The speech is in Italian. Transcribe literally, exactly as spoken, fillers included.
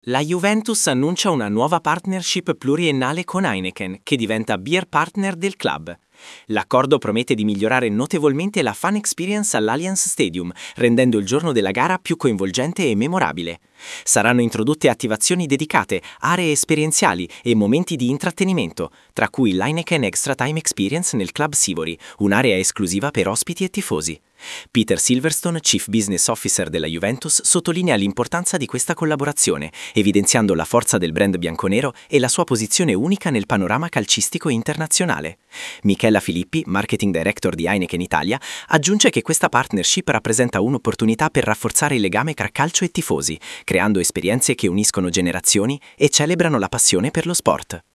La Juventus annuncia una nuova partnership pluriennale con Heineken, che diventa beer partner del club. L'accordo promette di migliorare notevolmente la fan experience all'Allianz Stadium, rendendo il giorno della gara più coinvolgente e memorabile. Saranno introdotte attivazioni dedicate, aree esperienziali e momenti di intrattenimento, tra cui l'Heineken Extra Time Experience nel Club Sivori, un'area esclusiva per ospiti e tifosi. Peter Silverstone, Chief Business Officer della Juventus, sottolinea l'importanza di questa collaborazione, evidenziando la forza del brand bianconero e la sua posizione unica nel panorama calcistico internazionale. Michela Filippi, Marketing Director di Heineken Italia, aggiunge che questa partnership rappresenta un'opportunità per rafforzare il legame tra calcio e tifosi, creando esperienze che uniscono generazioni e celebrano la passione per lo sport.